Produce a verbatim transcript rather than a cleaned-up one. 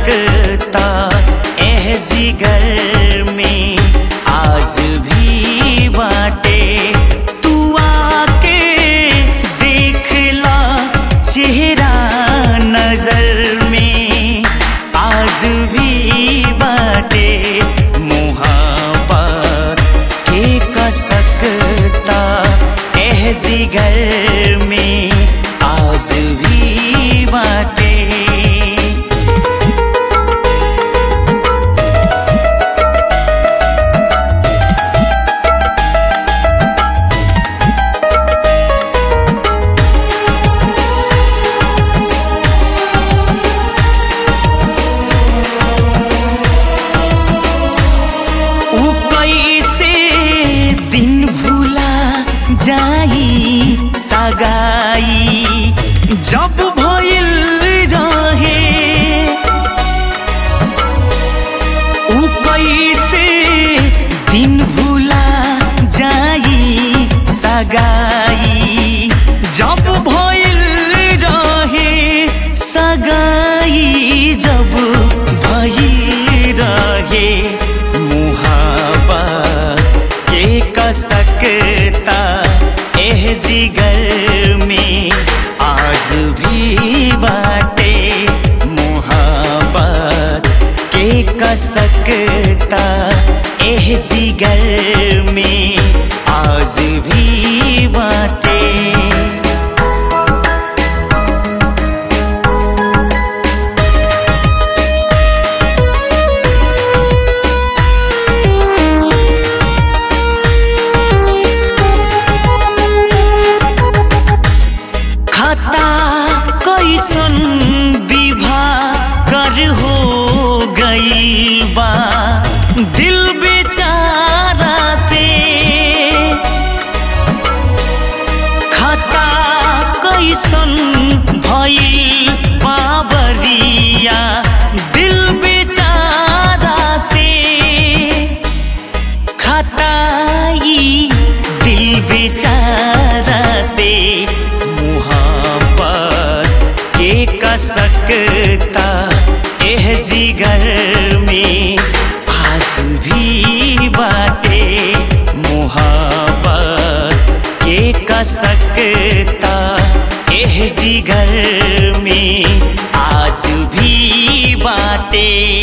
सकता एह जिगर में आज भी बाटे। तू आके देखला चेहरा नजर में आज भी बाटे। मोहब्बत के का सकता एह जिगर में आज भी बाटे। जाई सगाई जब भइल रहे उ कैसे दिन भुला जाई सगाई जब भइल रहे सगाई जब भइल रहे। मोहब्बत के का सकता एह जिगर में आज भी बाटे। मोहब्बत के का सकता एह जिगर में आज भी बाटे। कैसन विवाह कर हो गई बा दिल बेचारा से। खता कैसन भइल बाबरिया दिल बेचारा से। खताई दिल बेचारा से। के का सकता एह जिगर में आज भी बाटे। मोहब्बत के का सकता एह जिगर में आज भी बाटे।